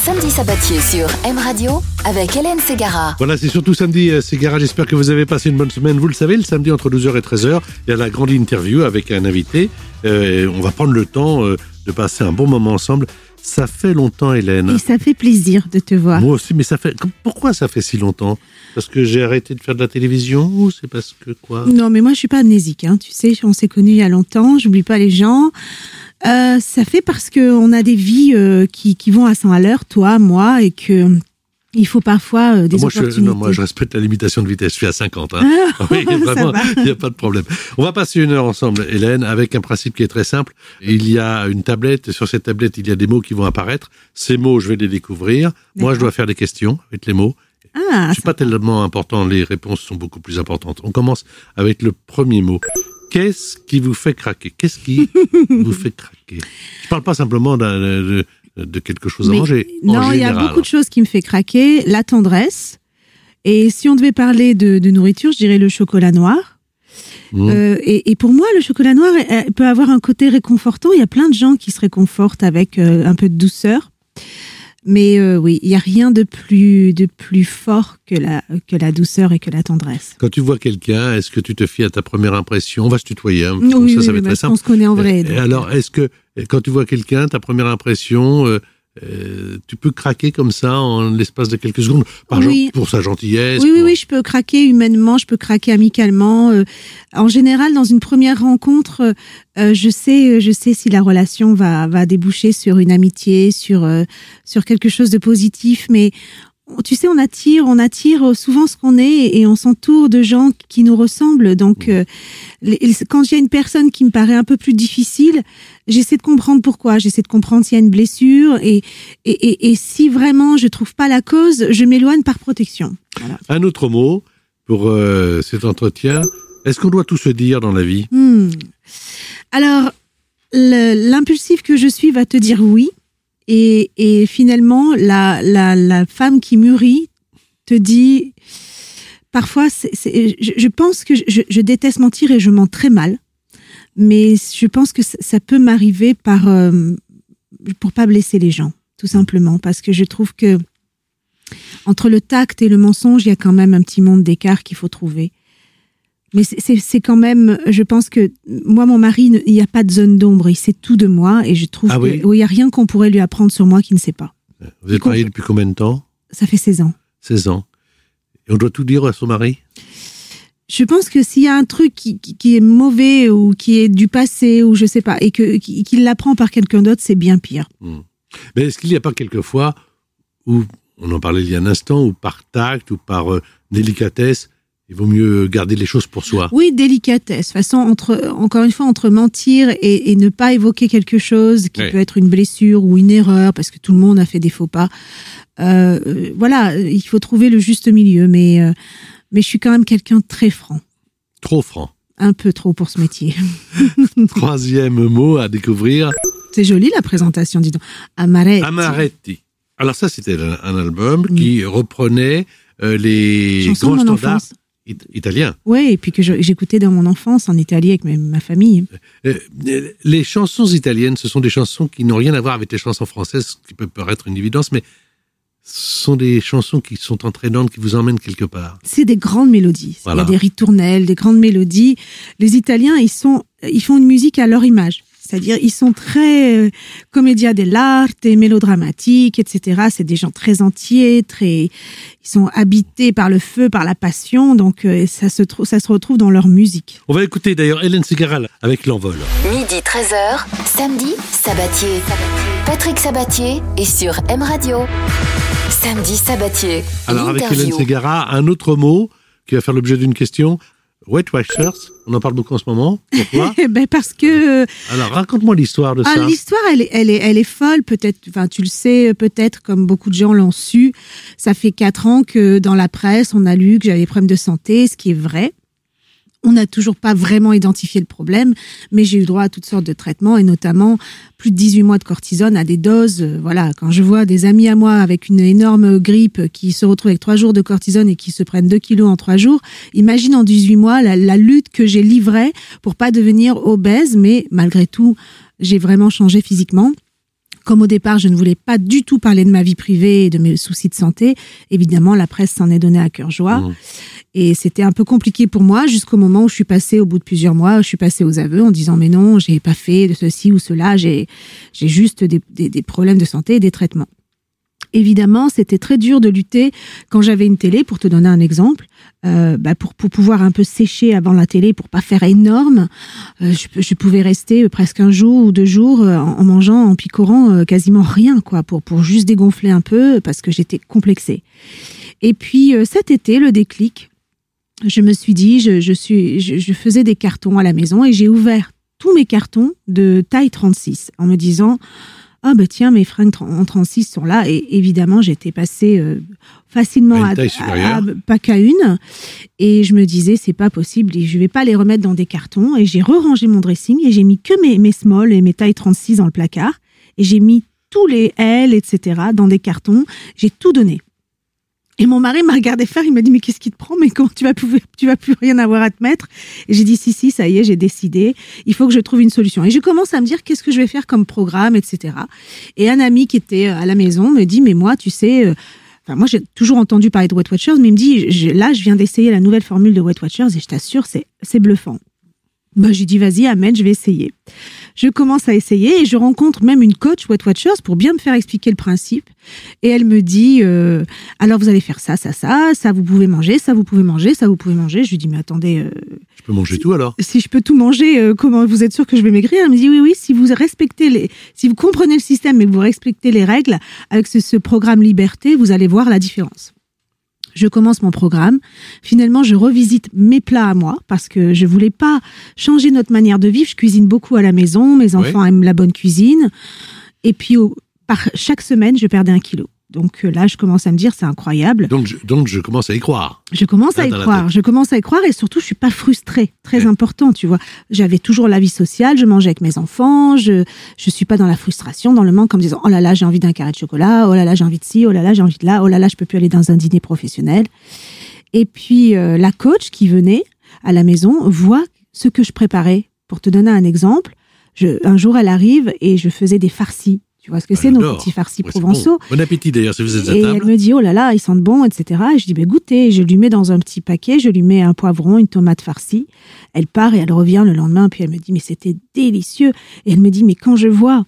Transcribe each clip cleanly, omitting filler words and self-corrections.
Samedi Sabatier sur M Radio avec Hélène Ségara. Voilà, c'est surtout samedi Ségara. J'espère que vous avez passé une bonne semaine. Vous le savez, le samedi entre 12h et 13h, il y a la grande interview avec un invité. On va prendre le temps de passer un bon moment ensemble. Ça fait longtemps, Hélène. Et ça fait plaisir de te voir. Moi aussi, mais ça fait... Pourquoi ça fait si longtemps ? Parce que j'ai arrêté de faire de la télévision ou c'est parce que quoi ? Non, mais moi, je suis pas amnésique. Hein. Tu sais, on s'est connus il y a longtemps. J'oublie pas les gens. Ça fait parce qu'on a des vies qui vont à 100 à l'heure, toi, moi, et que... Il faut parfois des opportunités. Moi, je respecte la limitation de vitesse. Je suis à 50. Hein. Oui, vraiment, il n'y a pas de problème. On va passer une heure ensemble, Hélène, avec un principe qui est très simple. Il y a une tablette. Sur cette tablette, il y a des mots qui vont apparaître. Ces mots, je vais les découvrir. D'accord. Moi, je dois faire des questions avec les mots. Je ne suis pas tellement important. Les réponses sont beaucoup plus importantes. On commence avec le premier mot. Qu'est-ce qui vous fait craquer ? Qu'est-ce qui vous fait craquer ? Je ne parle pas simplement de quelque chose à manger. Non, il y a beaucoup de choses qui me fait craquer. La tendresse. Et si on devait parler de nourriture, je dirais le chocolat noir. Et pour moi, le chocolat noir peut avoir un côté réconfortant. Il y a plein de gens qui se réconfortent avec un peu de douceur. Mais oui, il n'y a rien de plus fort que la douceur et que la tendresse. Quand tu vois quelqu'un, est-ce que tu te fies à ta première impression ? On va se tutoyer. Hein, oui, ça va être très simple. On se connaît en vrai. Et alors, est-ce que quand tu vois quelqu'un, ta première impression, tu peux craquer comme ça en l'espace de quelques secondes, exemple, pour sa gentillesse ? Oui, je peux craquer humainement, je peux craquer amicalement. En général, dans une première rencontre, je sais si la relation va déboucher sur une amitié, sur quelque chose de positif, mais tu sais, on attire souvent ce qu'on est et on s'entoure de gens qui nous ressemblent. Donc, quand il y a une personne qui me paraît un peu plus difficile, j'essaie de comprendre pourquoi. J'essaie de comprendre s'il y a une blessure et si vraiment je trouve pas la cause, je m'éloigne par protection. Voilà. Un autre mot pour cet entretien. Est-ce qu'on doit tout se dire dans la vie ? Alors, l'impulsif que je suis va te dire oui. Et finalement, la femme qui mûrit te dit... Parfois, je pense que je déteste mentir et je mens très mal. Mais je pense que ça peut m'arriver pour pas blesser les gens, tout simplement. Parce que je trouve que entre le tact et le mensonge, il y a quand même un petit monde d'écart qu'il faut trouver. Mais c'est quand même, je pense que moi, mon mari, il n'y a pas de zone d'ombre, il sait tout de moi et je trouve qu'il n'y a rien qu'on pourrait lui apprendre sur moi qu'il ne sait pas. Vous êtes mariés depuis combien de temps ? Ça fait 16 ans. 16 ans. Et on doit tout dire à son mari ? Je pense que s'il y a un truc qui est mauvais ou qui est du passé ou je sais pas, et qu'il l'apprend par quelqu'un d'autre, c'est bien pire. Mais est-ce qu'il n'y a pas quelquefois où, on en parlait il y a un instant, ou par tact ou par délicatesse, il vaut mieux garder les choses pour soi. Oui, délicatesse. Façon, encore une fois, entre mentir et ne pas évoquer quelque chose qui peut être une blessure ou une erreur, parce que tout le monde a fait des faux pas. Voilà, il faut trouver le juste milieu. Mais je suis quand même quelqu'un de très franc. Trop franc. Un peu trop pour ce métier. Troisième mot à découvrir. C'est joli la présentation, dis donc. Amaretti. Amaretti. Alors ça, c'était un album qui reprenait les chansons grands standards italien. Oui, et puis que j'écoutais dans mon enfance en Italie avec ma famille. Les chansons italiennes, ce sont des chansons qui n'ont rien à voir avec les chansons françaises, ce qui peut paraître une évidence, mais ce sont des chansons qui sont entraînantes, qui vous emmènent quelque part. C'est des grandes mélodies. Voilà. Il y a des ritournelles, des grandes mélodies. Les Italiens, ils font une musique à leur image. C'est-à-dire, ils sont très commedia dell'arte, mélodramatiques, etc. C'est des gens très entiers, ils sont habités par le feu, par la passion. Donc, ça se retrouve dans leur musique. On va écouter d'ailleurs Hélène Ségara avec L'Envol. Midi 13h, samedi Sabatier. Patrick Sabatier est sur M Radio. Samedi Sabatier. Alors, avec Hélène Ségara, un autre mot qui va faire l'objet d'une question. Weight Watchers, on en parle beaucoup en ce moment. Pourquoi ? Parce que... Alors, raconte-moi l'histoire de ça. L'histoire, elle est folle, peut-être. Enfin, tu le sais, peut-être, comme beaucoup de gens l'ont su. Ça fait 4 ans que dans la presse, on a lu que j'avais des problèmes de santé, ce qui est vrai. On n'a toujours pas vraiment identifié le problème, mais j'ai eu droit à toutes sortes de traitements et notamment plus de 18 mois de cortisone à des doses. Voilà, quand je vois des amis à moi avec une énorme grippe qui se retrouvent avec 3 jours de cortisone et qui se prennent 2 kilos en 3 jours, imagine en 18 mois la lutte que j'ai livrée pour pas devenir obèse, mais malgré tout, j'ai vraiment changé physiquement. Comme au départ, je ne voulais pas du tout parler de ma vie privée et de mes soucis de santé, évidemment, la presse s'en est donnée à cœur joie. Et c'était un peu compliqué pour moi jusqu'au moment où je suis passée, au bout de plusieurs mois, je suis passée aux aveux en disant mais non, j'ai pas fait de ceci ou cela, j'ai juste des problèmes de santé et des traitements. Évidemment, c'était très dur de lutter quand j'avais une télé, pour te donner un exemple, pour pouvoir un peu sécher avant la télé, pour pas faire énorme. Je pouvais rester presque un jour ou 2 jours en mangeant, en picorant quasiment rien, quoi, pour juste dégonfler un peu parce que j'étais complexée. Et puis cet été, le déclic, je me suis dit, je faisais des cartons à la maison et j'ai ouvert tous mes cartons de taille 36 en me disant ah bah tiens, mes fringues en 36 sont là. Et évidemment, j'étais passée facilement à pas qu'à une. Et je me disais, c'est pas possible, je vais pas les remettre dans des cartons. Et j'ai re-rangé mon dressing et j'ai mis que mes small et mes tailles 36 dans le placard. Et j'ai mis tous les L, etc. dans des cartons. J'ai tout donné. Et mon mari m'a regardé faire, il m'a dit mais qu'est-ce qui te prend, mais comment tu vas plus rien avoir à te mettre? Et j'ai dit si, ça y est, j'ai décidé, il faut que je trouve une solution. Et je commence à me dire qu'est-ce que je vais faire comme programme, etc. Et un ami qui était à la maison me dit mais moi, tu sais, moi j'ai toujours entendu parler de Weight Watchers, mais il me dit là je viens d'essayer la nouvelle formule de Weight Watchers et je t'assure c'est bluffant. J'ai dit vas-y, amène, je vais essayer. Je commence à essayer et je rencontre même une coach Weight Watchers pour bien me faire expliquer le principe. Et elle me dit, alors vous allez faire ça vous pouvez manger, ça vous pouvez manger, ça vous pouvez manger. Je lui dis, mais attendez... je peux manger tout alors? Si je peux tout manger, comment vous êtes sûr que je vais maigrir? Elle me dit, oui, si vous comprenez le système et que vous respectez les règles, avec ce programme Liberté, vous allez voir la différence. Je commence mon programme. Finalement, je revisite mes plats à moi parce que je voulais pas changer notre manière de vivre. Je cuisine beaucoup à la maison. Mes enfants aiment la bonne cuisine. Et puis, par chaque semaine, je perdais 1 kilo. Donc là, je commence à me dire, c'est incroyable. Donc je commence à y croire. Je commence à y croire et surtout, je suis pas frustrée. Très important, tu vois. J'avais toujours la vie sociale, je mangeais avec mes enfants, je suis pas dans la frustration, dans le manque en me disant, oh là là, j'ai envie d'un carré de chocolat, oh là là, j'ai envie de ci, oh là là, j'ai envie de là, oh là là, je peux plus aller dans un dîner professionnel. Et puis, la coach qui venait à la maison voit ce que je préparais. Pour te donner un exemple, un jour, elle arrive et je faisais des farcis. Tu vois ce que c'est, nos petits farcis provençaux. Bon appétit d'ailleurs, si vous êtes à table. Et elle me dit, oh là là, ils sentent bon, etc. Et je dis, goûtez. Je lui mets dans un petit paquet, je lui mets un poivron, une tomate farcie. Elle part et elle revient le lendemain, puis elle me dit, mais c'était délicieux. Et elle me dit, mais quand je vois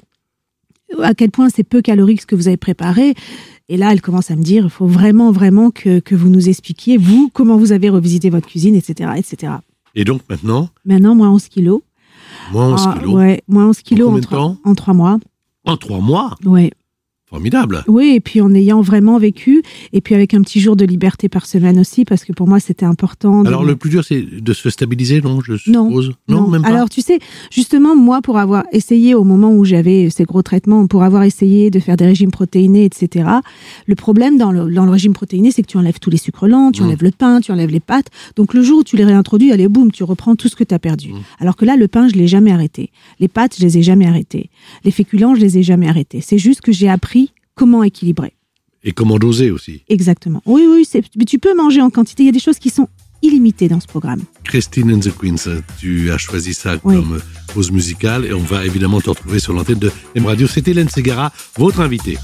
à quel point c'est peu calorique ce que vous avez préparé, et là, elle commence à me dire, il faut vraiment, vraiment que vous nous expliquiez, vous, comment vous avez revisité votre cuisine, etc., etc. Et donc maintenant, moins 11 kilos. Moins 11 kilos. Ouais, moins 11 kilos en 3 mois. En 3 mois? Ouais. Formidable. Oui, et puis en ayant vraiment vécu, et puis avec un petit jour de liberté par semaine aussi, parce que pour moi, c'était important. Alors, le plus dur, c'est de se stabiliser, non, je suppose? Non, même pas. Alors, tu sais, justement, moi, pour avoir essayé au moment où j'avais ces gros traitements, pour avoir essayé de faire des régimes protéinés, etc., le problème dans le régime protéiné, c'est que tu enlèves tous les sucres lents, tu enlèves le pain, tu enlèves les pâtes. Donc, le jour où tu les réintroduis, allez, boum, tu reprends tout ce que tu as perdu. Alors que là, le pain, je l'ai jamais arrêté. Les pâtes, je les ai jamais arrêtées. Les féculents, je les ai jamais arrêtés. C'est juste que j'ai appris comment équilibrer. Et comment doser aussi. Exactement. Oui, mais tu peux manger en quantité. Il y a des choses qui sont illimitées dans ce programme. Christine and the Queens, tu as choisi ça comme pause musicale et on va évidemment te retrouver sur l'antenne de M Radio. C'est Hélène Ségara, votre invitée.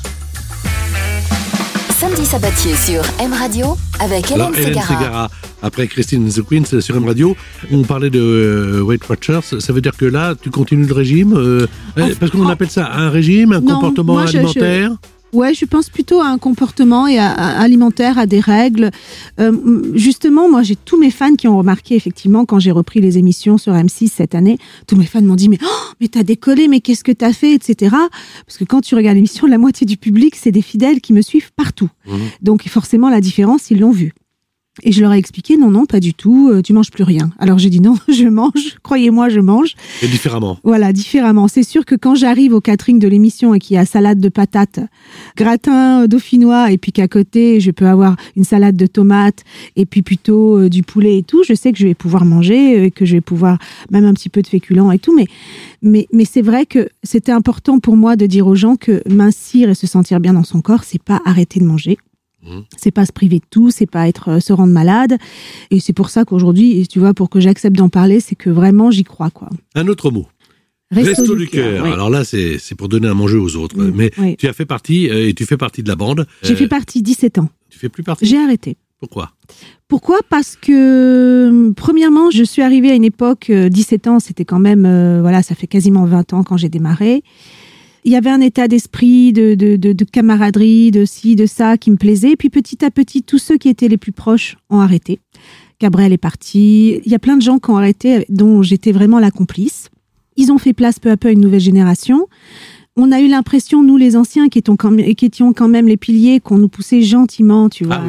Samedi Sabatier sur M Radio avec Hélène Ségara. Après Christine and the Queens sur M Radio, on parlait de Weight Watchers. Ça veut dire que là, tu continues le régime parce qu'on appelle ça un régime, un comportement alimentaire. Ouais, je pense plutôt à un comportement et alimentaire, à des règles. Justement, moi, j'ai tous mes fans qui ont remarqué, effectivement, quand j'ai repris les émissions sur M6 cette année, tous mes fans m'ont dit, mais t'as décollé, mais qu'est-ce que t'as fait, etc. Parce que quand tu regardes l'émission, la moitié du public, c'est des fidèles qui me suivent partout. Donc, forcément, la différence, ils l'ont vue. Et je leur ai expliqué, non, pas du tout, tu manges plus rien. Alors j'ai dit non, je mange, croyez-moi, je mange. Et différemment. Voilà, différemment. C'est sûr que quand j'arrive au catering de l'émission et qu'il y a salade de patates, gratin dauphinois, et puis qu'à côté, je peux avoir une salade de tomates, et puis plutôt du poulet et tout, je sais que je vais pouvoir manger, que je vais pouvoir même un petit peu de féculents et tout. Mais c'est vrai que c'était important pour moi de dire aux gens que mincir et se sentir bien dans son corps, c'est pas arrêter de manger. C'est pas se priver de tout, c'est pas se rendre malade. Et c'est pour ça qu'aujourd'hui, tu vois, pour que j'accepte d'en parler, c'est que vraiment j'y crois, quoi. Un autre mot. Resto du Cœur. Oui. Alors là, c'est pour donner à manger aux autres. Mais tu as fait partie, et tu fais partie de la bande. J'ai fait partie 17 ans. Tu fais plus partie? J'ai arrêté. Pourquoi? Parce que, premièrement, je suis arrivée à une époque, 17 ans, c'était quand même, ça fait quasiment 20 ans quand j'ai démarré. Il y avait un état d'esprit, de camaraderie, de ci, de ça, qui me plaisait. Et puis petit à petit, tous ceux qui étaient les plus proches ont arrêté. Gabriel est parti. Il y a plein de gens qui ont arrêté, dont j'étais vraiment la complice. Ils ont fait place peu à peu à une nouvelle génération. On a eu l'impression, nous les anciens, qui étions quand même les piliers, qu'on nous poussait gentiment, tu vois.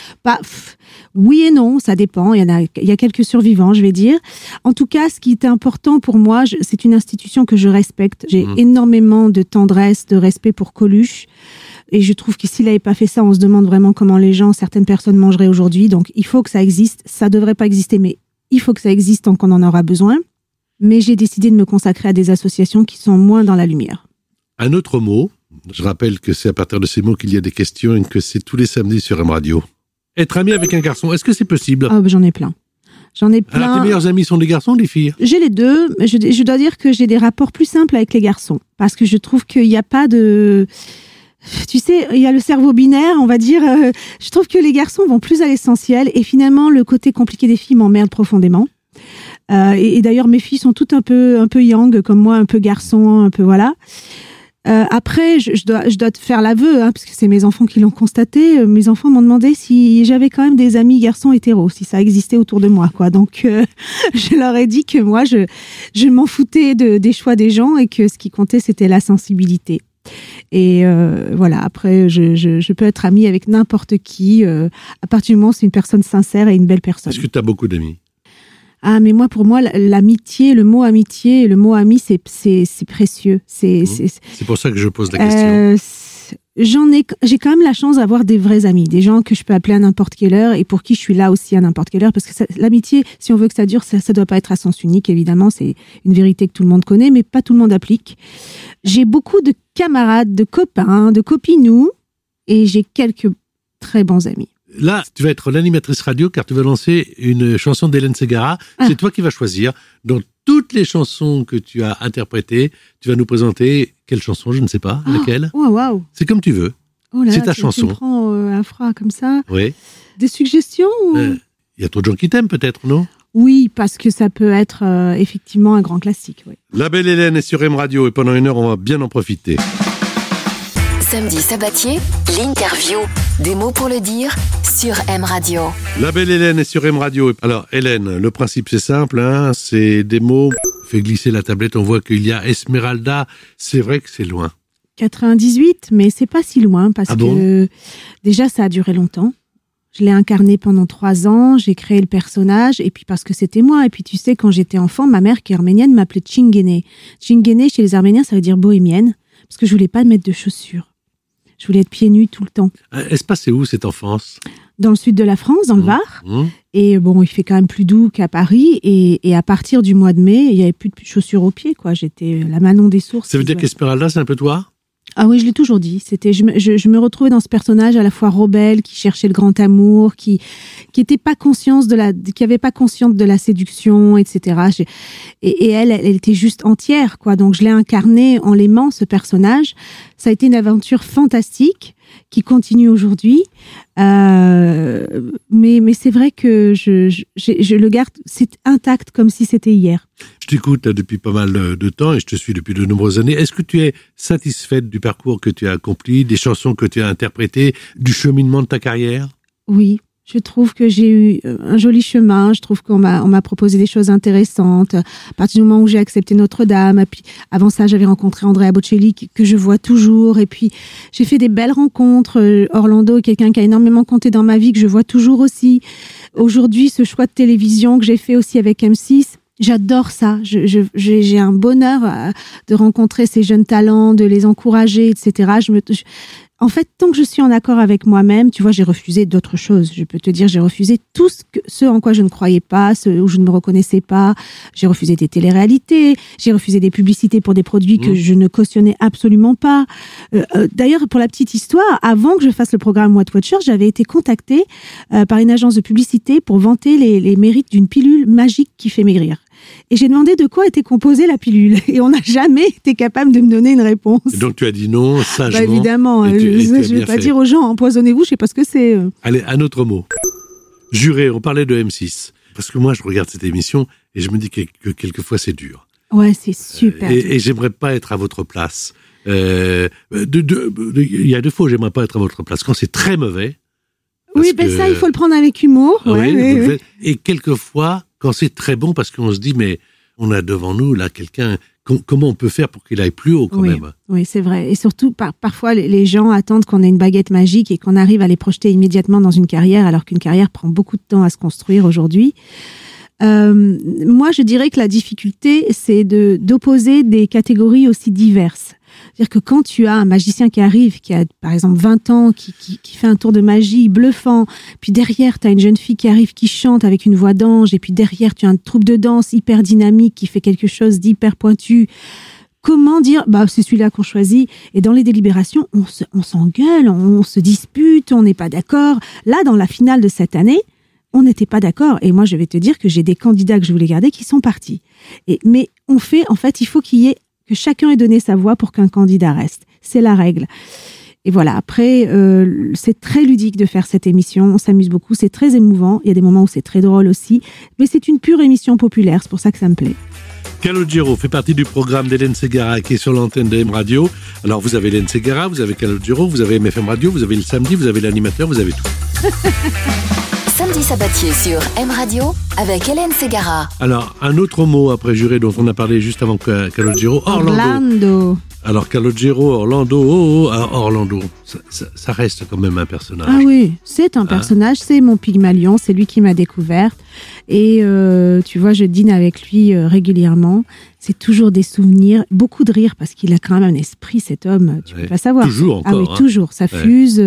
Oui et non, ça dépend. Il y a quelques survivants, je vais dire. En tout cas, ce qui était important pour moi, c'est une institution que je respecte. J'ai énormément de tendresse, de respect pour Coluche. Et je trouve que s'il n'avait pas fait ça, on se demande vraiment comment certaines personnes mangeraient aujourd'hui. Donc, il faut que ça existe. Ça devrait pas exister, mais il faut que ça existe tant qu'on en aura besoin. Mais j'ai décidé de me consacrer à des associations qui sont moins dans la lumière. Un autre mot, je rappelle que c'est à partir de ces mots qu'il y a des questions et que c'est tous les samedis sur M Radio. Être ami avec un garçon, est-ce que c'est possible? J'en ai plein. Alors, tes meilleurs amis sont des garçons ou des filles? J'ai les deux, mais je dois dire que j'ai des rapports plus simples avec les garçons. Parce que je trouve qu'il n'y a pas de... Tu sais, il y a le cerveau binaire, on va dire. Je trouve que les garçons vont plus à l'essentiel. Et finalement, le côté compliqué des filles m'emmerde profondément. Et d'ailleurs, mes filles sont toutes un peu yang, comme moi, un peu garçon, un peu voilà. Après, je dois te faire l'aveu, parce que c'est mes enfants qui l'ont constaté. Mes enfants m'ont demandé si j'avais quand même des amis garçons hétéros, si ça existait autour de moi, quoi. Donc, je leur ai dit que moi, je m'en foutais des choix des gens et que ce qui comptait, c'était la sensibilité. Et voilà, après, je peux être amie avec n'importe qui, à partir du moment où c'est une personne sincère et une belle personne. Est-ce que tu as beaucoup d'amis? Ah, mais pour moi, l'amitié, le mot amitié et le mot ami, c'est précieux. C'est pour ça que je pose la question. J'ai quand même la chance d'avoir des vrais amis, des gens que je peux appeler à n'importe quelle heure et pour qui je suis là aussi à n'importe quelle heure, parce que l'amitié, si on veut que ça dure, ça doit pas être à sens unique, évidemment, c'est une vérité que tout le monde connaît, mais pas tout le monde applique. J'ai beaucoup de camarades, de copains, de copinous, et j'ai quelques très bons amis. Là, tu vas être l'animatrice radio car tu vas lancer une chanson d'Hélène Ségara. C'est toi qui vas choisir. Dans toutes les chansons que tu as interprétées, tu vas nous présenter quelle chanson, je ne sais pas, laquelle. Wow. C'est comme tu veux. C'est ta chanson. Tu me prends un froid comme ça. Oui. Des suggestions Il y a trop de gens qui t'aiment peut-être, non? Oui, parce que ça peut être effectivement un grand classique. Oui. La belle Hélène est sur M Radio et pendant 1 heure, on va bien en profiter. Samedi Sabatier, l'interview. Des mots pour le dire sur M Radio. La belle Hélène est sur M Radio. Alors Hélène, le principe c'est simple, c'est des mots. Fais glisser la tablette, on voit qu'il y a Esmeralda. C'est vrai que c'est loin. 98, mais c'est pas si loin parce que déjà ça a duré longtemps. Je l'ai incarné pendant 3 ans, j'ai créé le personnage, et puis parce que c'était moi. Et puis tu sais, quand j'étais enfant, ma mère qui est arménienne m'appelait Tchingene. Tchingene, chez les Arméniens, ça veut dire bohémienne, parce que je voulais pas mettre de chaussures. Je voulais être pieds nus tout le temps. Elle se passait où cette enfance? Dans le sud de la France, dans le Var. Et bon, il fait quand même plus doux qu'à Paris. Et à partir du mois de mai, il n'y avait plus de chaussures aux pieds, quoi. J'étais la Manon des sources. Ça veut dire qu'Esmeralda, c'est un peu toi? Ah oui, je l'ai toujours dit. Je me retrouvais dans ce personnage à la fois rebelle, qui cherchait le grand amour, qui avait pas conscience de la séduction, etc. Et elle était juste entière, quoi. Donc je l'ai incarné en l'aimant, ce personnage. Ça a été une aventure fantastique qui continue aujourd'hui. Mais c'est vrai que je le garde, c'est intact comme si c'était hier. Je t'écoute depuis pas mal de temps et je te suis depuis de nombreuses années. Est-ce que tu es satisfaite du parcours que tu as accompli, des chansons que tu as interprétées, du cheminement de ta carrière? Oui. Je trouve que j'ai eu un joli chemin. Je trouve qu'on m'a proposé des choses intéressantes. À partir du moment où j'ai accepté Notre-Dame, et puis avant ça, j'avais rencontré Andrea Bocelli que je vois toujours. Et puis j'ai fait des belles rencontres. Orlando est quelqu'un qui a énormément compté dans ma vie, que je vois toujours aussi. Aujourd'hui, ce choix de télévision que j'ai fait aussi avec M6. J'adore ça. J'ai un bonheur de rencontrer ces jeunes talents, de les encourager, etc. En fait, tant que je suis en accord avec moi-même, tu vois, j'ai refusé d'autres choses. Je peux te dire, j'ai refusé tout ce en quoi je ne croyais pas, ce où je ne me reconnaissais pas. J'ai refusé des téléréalités, j'ai refusé des publicités pour des produits que je ne cautionnais absolument pas. D'ailleurs, pour la petite histoire, avant que je fasse le programme What Watcher, j'avais été contactée par une agence de publicité pour vanter les mérites d'une pilule magique qui fait maigrir. Et j'ai demandé de quoi était composée la pilule. Et on n'a jamais été capable de me donner une réponse. Et donc tu as dit non, sagement. Évidemment, je ne vais pas dire aux gens, empoisonnez-vous, je ne sais pas ce que c'est. Allez, un autre mot. Juré, on parlait de M6. Parce que moi, je regarde cette émission et je me dis que quelquefois c'est dur. Ouais, c'est super. Et j'aimerais pas être à votre place. Il y a 2 fois où j'aimerais pas être à votre place. Quand c'est très mauvais. Oui, ça, il faut le prendre avec humour. Oui. Et quelquefois, quand c'est très bon, parce qu'on se dit, mais on a devant nous là quelqu'un. Comment on peut faire pour qu'il aille plus haut quand même? Oui, c'est vrai. Et surtout, parfois, les gens attendent qu'on ait une baguette magique et qu'on arrive à les projeter immédiatement dans une carrière, alors qu'une carrière prend beaucoup de temps à se construire aujourd'hui. Moi, je dirais que la difficulté, c'est d'opposer des catégories aussi diverses. C'est-à-dire que quand tu as un magicien qui arrive, qui a par exemple 20 ans, qui fait un tour de magie bluffant, puis derrière tu as une jeune fille qui arrive, qui chante avec une voix d'ange, et puis derrière tu as une troupe de danse hyper dynamique qui fait quelque chose d'hyper pointu, comment dire, c'est celui-là qu'on choisit. Et dans les délibérations, on s'engueule, on se dispute, on n'est pas d'accord. Là, dans la finale de cette année, on n'était pas d'accord. Et moi, je vais te dire que j'ai des candidats que je voulais garder qui sont partis. Mais il faut que chacun ait donné sa voix pour qu'un candidat reste. C'est la règle. Et voilà, après, c'est très ludique de faire cette émission. On s'amuse beaucoup, c'est très émouvant. Il y a des moments où c'est très drôle aussi. Mais c'est une pure émission populaire, c'est pour ça que ça me plaît. Calogero fait partie du programme d'Hélène Ségara qui est sur l'antenne de M Radio. Alors vous avez Hélène Ségara, vous avez Calogero, vous avez MFM Radio, vous avez le samedi, vous avez l'animateur, vous avez tout. Samedi Sabatier sur M Radio avec Hélène Ségara. Alors, un autre mot après Juré dont on a parlé juste avant Calogero, Orlando. Alors Calogero, Orlando, ça reste quand même un personnage. Ah oui, c'est un personnage, c'est mon Pygmalion, c'est lui qui m'a découverte. Et tu vois, je dîne avec lui régulièrement. C'est toujours des souvenirs, beaucoup de rire parce qu'il a quand même un esprit, cet homme, tu peux pas savoir. Toujours encore. Ah oui, toujours, ça fuse.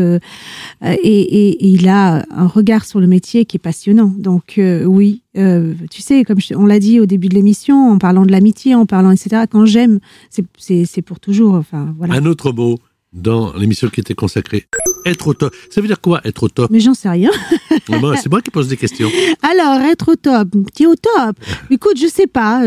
Et il a un regard sur le métier qui est passionnant. Donc oui, tu sais, comme on l'a dit au début de l'émission, en parlant de l'amitié, en parlant, etc., quand j'aime, c'est pour toujours. Enfin, voilà. Un autre mot dans l'émission qui était consacrée, être au top. Ça veut dire quoi, être au top? Mais j'en sais rien. C'est moi qui pose des questions. Alors, être au top. Tu es au top. Écoute, je sais pas.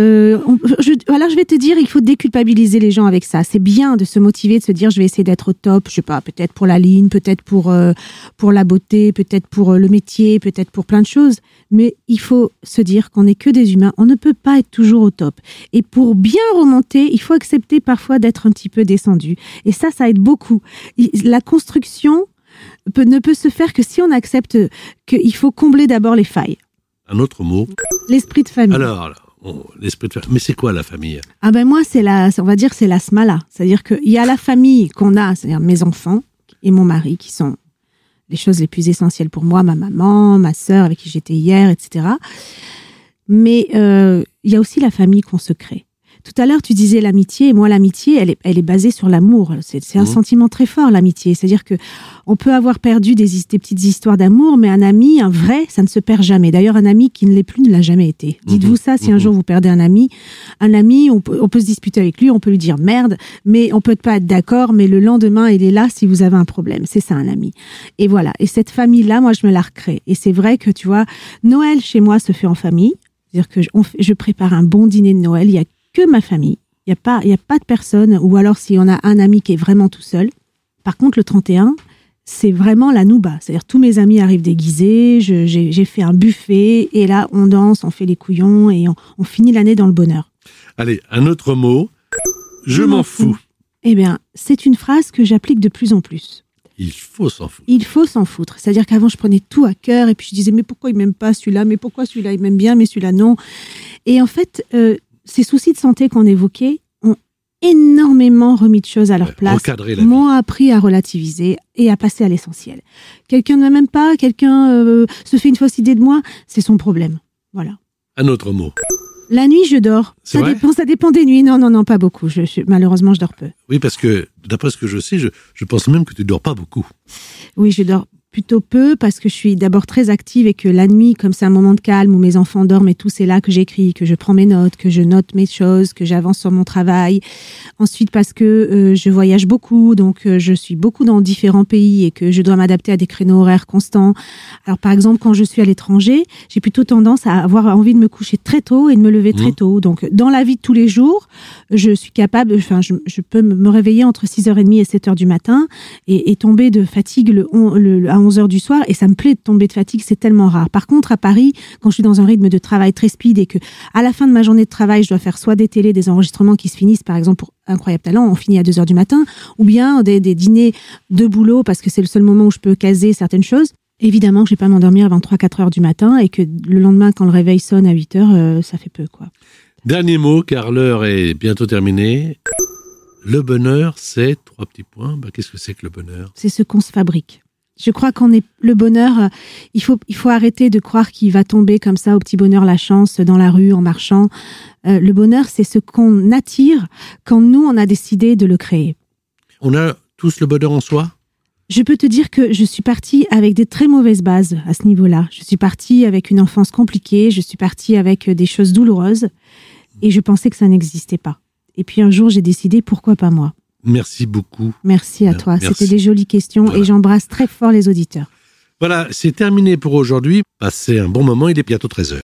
Je vais te dire, il faut déculpabiliser les gens avec ça. C'est bien de se motiver, de se dire, je vais essayer d'être au top. Je sais pas, peut-être pour la ligne, peut-être pour la beauté, peut-être pour le métier, peut-être pour plein de choses. Mais il faut se dire qu'on n'est que des humains. On ne peut pas être toujours au top. Et pour bien remonter, il faut accepter parfois d'être un petit peu descendu. Et ça aide beaucoup. La construction ne peut se faire que si on accepte qu'il faut combler d'abord les failles. Un autre mot. L'esprit de famille. Alors, l'esprit de famille. Mais c'est quoi la famille? Moi, on va dire, c'est la smala. C'est-à-dire qu'il y a la famille qu'on a, c'est-à-dire mes enfants et mon mari, qui sont les choses les plus essentielles pour moi, ma maman, ma sœur avec qui j'étais hier, etc. Mais il y a aussi la famille qu'on se crée. Tout à l'heure, tu disais l'amitié. Et moi, l'amitié, elle est basée sur l'amour. C'est un sentiment très fort, l'amitié. C'est-à-dire que on peut avoir perdu des petites histoires d'amour, mais un ami, un vrai, ça ne se perd jamais. D'ailleurs, un ami qui ne l'est plus ne l'a jamais été. Dites-vous ça, si un jour vous perdez un ami, on peut se disputer avec lui, on peut lui dire merde, mais on peut pas être d'accord, mais le lendemain, il est là si vous avez un problème. C'est ça, un ami. Et voilà. Et cette famille-là, moi, je me la recrée. Et c'est vrai que, tu vois, Noël, chez moi, se fait en famille. C'est-à-dire que je prépare un bon dîner de Noël. Il y a que ma famille. Il y a pas de personne, ou alors si on a un ami qui est vraiment tout seul. Par contre, le 31, c'est vraiment la nouba. C'est-à-dire tous mes amis arrivent déguisés, j'ai fait un buffet, et là, on danse, on fait les couillons, et on finit l'année dans le bonheur. Allez, un autre mot. Je m'en fous. Eh bien, c'est une phrase que j'applique de plus en plus. Il faut s'en foutre. Il faut s'en foutre. C'est-à-dire qu'avant, je prenais tout à cœur, et puis je disais, mais pourquoi il m'aime pas celui-là? Mais pourquoi celui-là, il m'aime bien, mais celui-là, non? Et en fait, ces soucis de santé qu'on évoquait ont énormément remis de choses à leur place, m'ont appris à relativiser et à passer à l'essentiel. Quelqu'un ne m'aime pas, quelqu'un se fait une fausse idée de moi, c'est son problème. Voilà. Un autre mot. La nuit, je dors. Ça dépend des nuits. Non, pas beaucoup. Malheureusement, je dors peu. Oui, parce que d'après ce que je sais, je pense même que tu dors pas beaucoup. Oui, je dors plutôt peu parce que je suis d'abord très active et que la nuit, comme c'est un moment de calme où mes enfants dorment et tout, c'est là que j'écris, que je prends mes notes, que je note mes choses, que j'avance sur mon travail. Ensuite, parce que je voyage beaucoup, donc je suis beaucoup dans différents pays et que je dois m'adapter à des créneaux horaires constants. Alors, par exemple, quand je suis à l'étranger, j'ai plutôt tendance à avoir envie de me coucher très tôt et de me lever très tôt. Donc, dans la vie de tous les jours, je suis capable, je peux me réveiller entre 6h30 et 7h du matin et tomber de fatigue à 11h du soir, et ça me plaît de tomber de fatigue, c'est tellement rare. Par contre, à Paris, quand je suis dans un rythme de travail très speed et que à la fin de ma journée de travail, je dois faire soit des télés, des enregistrements qui se finissent, par exemple pour Incroyable Talent, on finit à 2h du matin, ou bien des dîners de boulot parce que c'est le seul moment où je peux caser certaines choses. Évidemment, je vais pas m'endormir avant 3-4 heures du matin et que le lendemain, quand le réveil sonne à 8h, ça fait peu, quoi. Dernier mot, car l'heure est bientôt terminée. Le bonheur, c'est 3 petits points. Qu'est-ce que c'est que le bonheur ? C'est ce qu'on se fabrique. Je crois le bonheur, il faut arrêter de croire qu'il va tomber comme ça au petit bonheur la chance dans la rue en marchant. Le bonheur, c'est ce qu'on attire quand nous, on a décidé de le créer. On a tous le bonheur en soi ? Je peux te dire que je suis partie avec des très mauvaises bases à ce niveau-là. Je suis partie avec une enfance compliquée, je suis partie avec des choses douloureuses et je pensais que ça n'existait pas. Et puis un jour, j'ai décidé, pourquoi pas moi ? Merci beaucoup. Merci à toi. Merci. C'était des jolies questions et j'embrasse très fort les auditeurs. Voilà, c'est terminé pour aujourd'hui. Passez un bon moment, il est bientôt 13h.